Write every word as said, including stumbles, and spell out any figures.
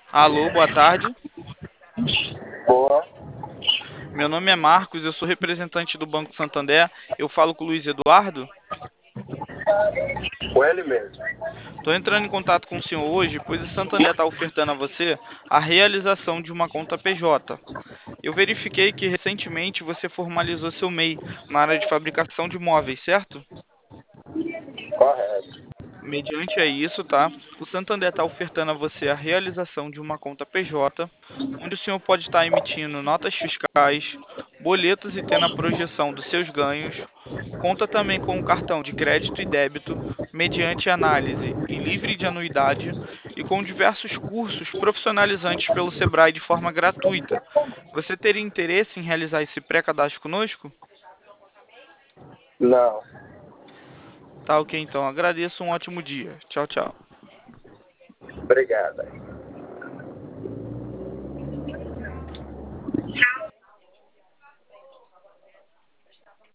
Alô, boa tarde. Boa, Meu nome é Marcos, eu sou representante do Banco Santander. Eu falo com o Luiz Eduardo. com ele mesmo. Estou entrando em contato com o senhor hoje, pois o Santander está ofertando a você a realização de uma conta P J. Eu verifiquei que recentemente você formalizou seu M E I na área de fabricação de móveis, certo? Correto. Mediante a isso, tá? O Santander está ofertando a você a realização de uma conta P J, onde o senhor pode estar emitindo notas fiscais, boletos e tendo a projeção dos seus ganhos. Conta também com um cartão de crédito e débito, mediante análise e livre de anuidade, e com diversos cursos profissionalizantes pelo Sebrae de forma gratuita. Você teria interesse em realizar esse pré-cadastro conosco? Não, Tá ok, então. Agradeço, um ótimo dia. Tchau, tchau. obrigada.